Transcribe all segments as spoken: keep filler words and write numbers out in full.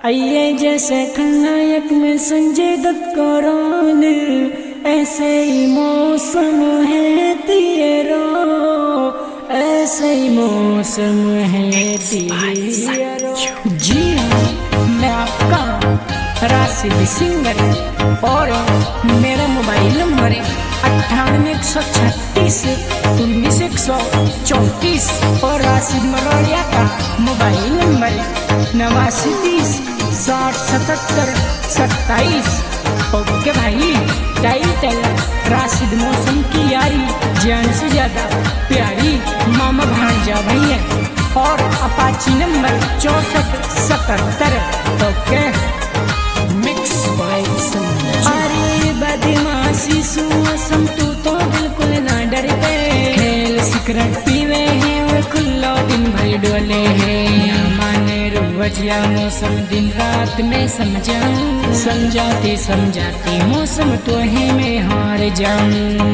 आइए जैसे खलनायक में संजय दत्त का रोल, ऐसे ही मौसम है तेरा, ऐसे ही मौसम है तेरा। जी हाँ, मैं आपका राशिद सिंगर और मेरा मोबाइल नंबर है अट्ठानवे एक सौ छत्तीस उन्नीस एक सौ चौंतीस और राशिद मरोड़िया का मोबाइल नंबर है नवासी तीस साठ सतहत्तर सत्ताईस। ओके भाई, टाइटल राशिद मौसम की यारी, जान से ज्यादा प्यारी, मामा भांजा भैया और अपाची नंबर चौसठ सतहत्तर। ओके मिक्स भाई। अरे बदमाशी सुमौसम तू तो बिल्कुल ना डरते, खेल सिगरेट पीवे हैं और खुल्लो दिन भर डोले हैं। माने रुवजिया मौसम दिन रात में समझाऊं, समझाती समझाती मौसम तो है मैं हार जाऊं।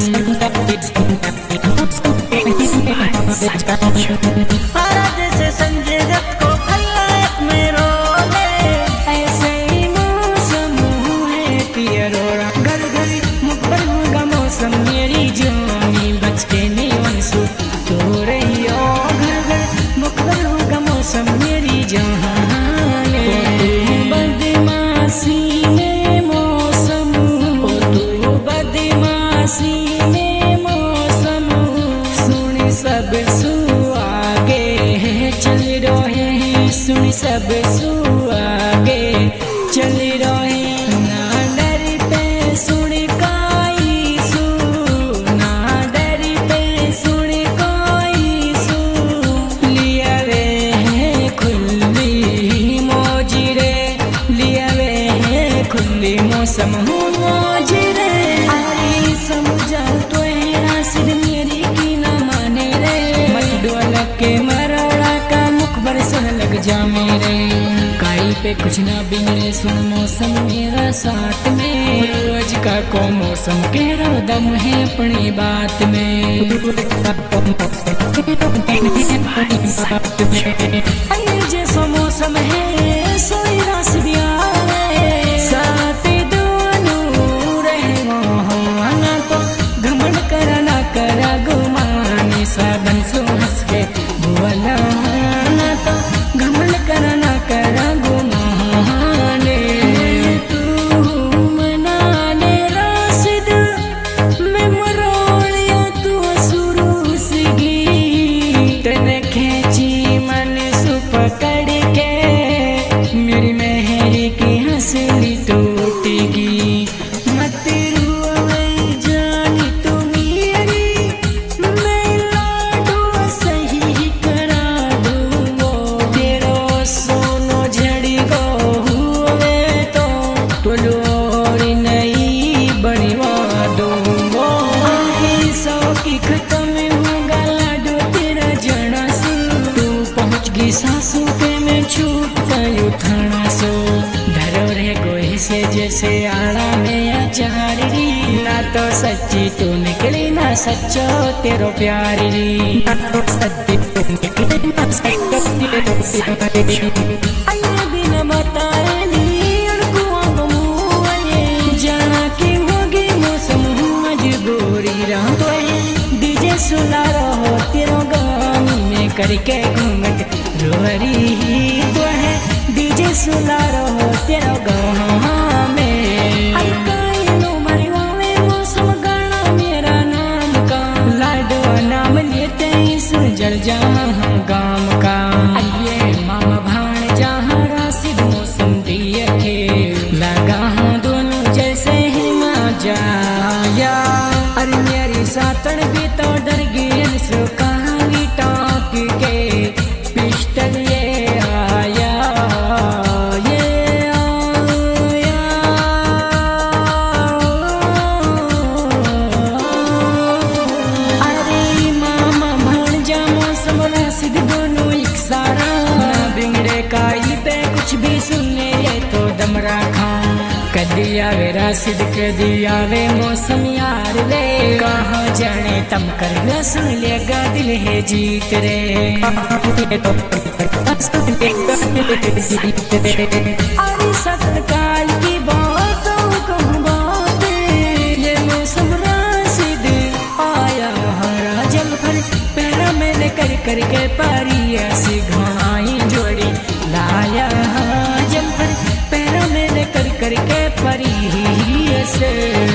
से संजय दत्त को खलनायक में रोले, ऐसे ही मौसम है तेरा। घर घर मुकबर होगा मौसम मेरी जवानी, बच के नहीं वंशु तो रही हो। घर घर मुकबर होगा मौसम मेरी जवानी, बदमाशी में मौसम, तो बदमाशी में मौसम, सुन सब सु आगे चल रहे हैं, सुन सब सु आगे चल रहे ना डर पे सुन काई सु, ना डर पे सुन काई सु। लिया वे है खुली मौजी रे, लिया वे है खुली मौसम मौज रे। अरे समझा तो है राशिद मेरी की ना माने रे, मत डोल के मरोड़ा का मुखबर सुन लग जा मेरे। काई पे कुछ ना बिगड़े सुन मौसम मेरा साथ में, रोज का को मौसम कह रहा दम है अपनी बात में। अरे जैसा मौसम है सोई राशिद यार, साथ दोनों रहे वहाँ तो घमंड करा ना करा गुमानी, साबन सो हंस के बोला तो घमंड करा ना करा गुमाने। तू मनाने राशिद मैं मरोड़िया तू शुरू से गी, तने खेची मन सु पकड़ के मेरी मेहरी की हंसली टूटेगी। मत रुए जानी तू मेरी, मैं लाडो सही करा दूंगो, तेरो सोनो झड़ी गो हुए तो टोलोरी नहीं बनवा दूंगो। सौ की खत्म होगा लाडो तेरा जना सु, तू पहुँच गई सासू पे मैं छूट गई उठाना सो। धरो रे गोही से जैसे आड़ा में अचार री, ना तो सच्ची तू निकली ना सच्चो तेरो प्यार री। आइए दिन बताए नी उनको मुँह, जाना की होगी मौसम मजबूरी रहा तो डीजे सुना रहो तेरो गाम में करके घूंघट रोरी तो है, डीजे सुना रहो तेरो गाम में। मौसम गाना मेरा नाम का, लाडो नाम लेते ही सुन जल जहाँ गाम का। आइए मामा भाण जहाँ राशिद मौसम दिए थे, लगा हाँ दोनों जैसे ही मजाया। अरे मेरी सातन भी तो डर गई सो कहानी टाँक के, पिस्टल ये आया ये आया। अरे मामा भांजा मौसम राशिद दोनों एक सारा, बिगड़े काई पे कुछ भी सुनने ये तो दम रखा। कदी आवे राशिद कदी आवे मौसम यार रे, कहाँ जाने तम कर न सुन लेगा दिल है जीत रे। अरे सतर काल की बातों कहूँ बात, ये मौसम राशिद आया हरा जल भर, पैरा मैंने कर कर के पारी ऐसी घाई जोड़ी लाया जल भर, पैरा मैंने कर कर के परी से।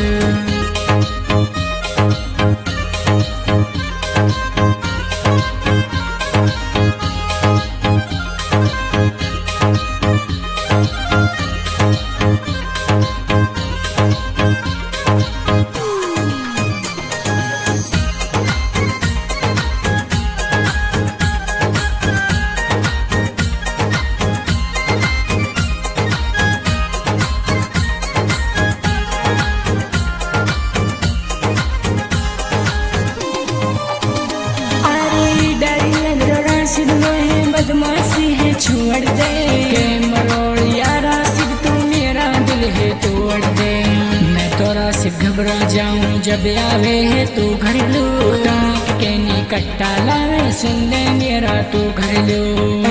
बदमाशी है छोड़ दे के मरोड़ यारा, सिर्फ तू मेरा दिल है तोड़ दे। मैं तो राशिद घबरा जाऊं जब आवे है तू घर लो, टाँक के निकट्टा लावे सुन ले मेरा तू घर लो।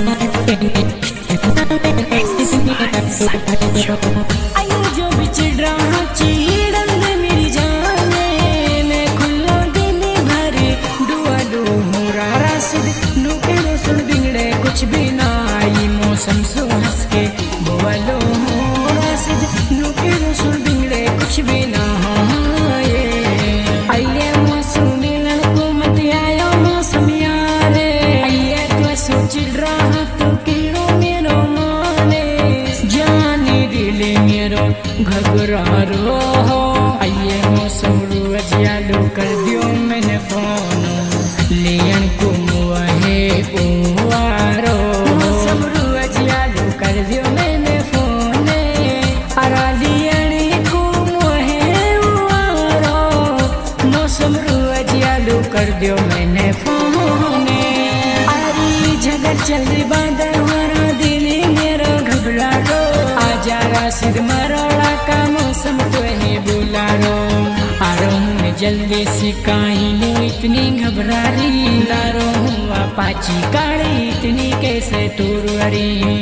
आयो जो बिछड़ रहा चीड़न दे मेरी जाने, मैं खुला दिल भर दुआ दो हो राशिद नुके रो सुन बिगड़े कुछ भी ना आई मौसम सो हंस के बोलो हो राशिद नुके रो सुन बिगड़े कुछ भी ना आए। आइए मौसम मिलन को मत आयो मौसम यारे, आइए तो सोच रहा तो किलो मेरो माने, जाने दिले मेरो घबरा रो हो। आइए मौसम रोज यालो कर दियो मैंने फोन, लियन को मुआ है पुआरो मौसम रोज यालो कर दियो मैंने फोन, अरा लियन को मुआ है पुआरो मौसम रोज यालो कर दियो मैंने फोन। अरे झगड़ चल रही बादल हमारा दिल मेरा घबरा रो, आजा राशिद मरोड़ा का मौसम तो है बुला रो। आरो मैं जल्दी से काई लो इतनी घबरा रही, लारो हुआ पाची काड़ी इतनी कैसे तुरवरी।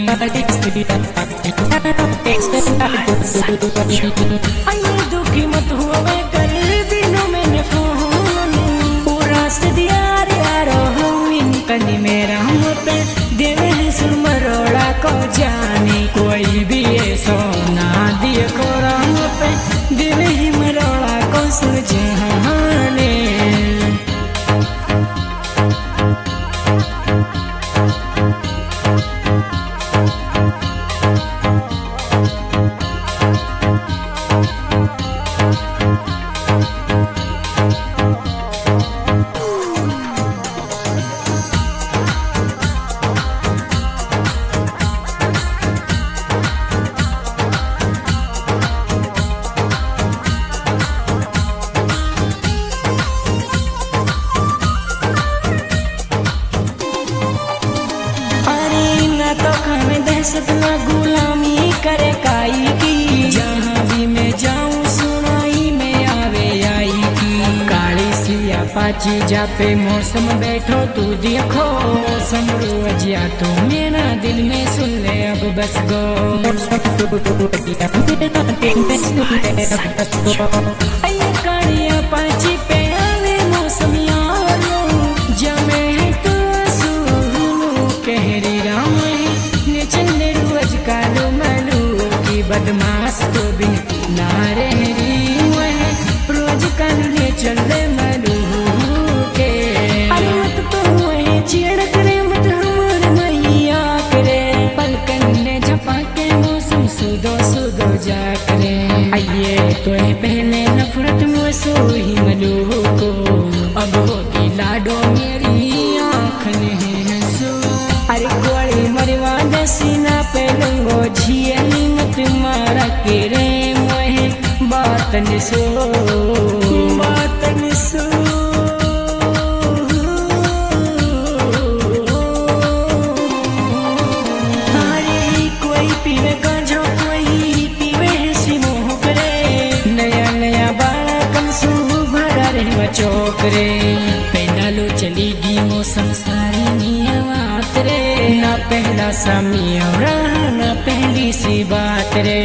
आइए दुखी मत हुआ मैं कर दिनों मैंने फोन, पूरा से दिया यारो हूँ इनकनी मेरा पे देवे है सुन मरोड़ा को जाने, कोई भी ये सोना दिए को राम पे देवे ही मरोड़ा को सुझाने। सतना गुलामी करे काई की, जहाँ भी मैं जाऊँ सुनाई में आवे आई की। काली सिया पाची जापे मौसम बैठो तू देखो, मौसम रोजिया तो मेरा दिल में सुन ले अब बस गो। अये कालिया पाची पे आवे मौसम यारो, जमे तो सुनो कहरी राम चंदे रोज कालो मलू की बदमाश तो भी ना रही वह रोज कालू ले चले मलू के। अरे मत तो वह छेड़ करे मत हमारे मैया करे, पलकन ने झपा के मौसम सुदो सुदो जा करे। आइए तो पहले नफरत में सो ही मलू को, अब होगी लाडो मेरी आँख नहीं सो। अरे कोड़ी मरवा दसीना पे लंगो झियली मत मारा के रे मोहे बातन सो बातन सो। अरे कोई पीवे गांजा कोई पीवे सिमो रे पहला लो चलेगी मौसम सारी नियमात रे ना पहला सामी और ना पहली सी बात रे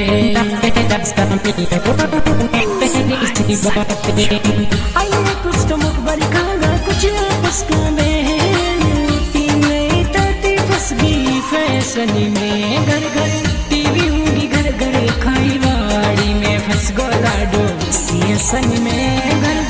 पहली सी बात रे आइए कुछ तो मुखबर खाना कुछ आपस में तीन ताती फंस गई फैशन में घर घर टीवी होगी घर घर खाई वाड़ी में फंस गोला डो सीएसन में घर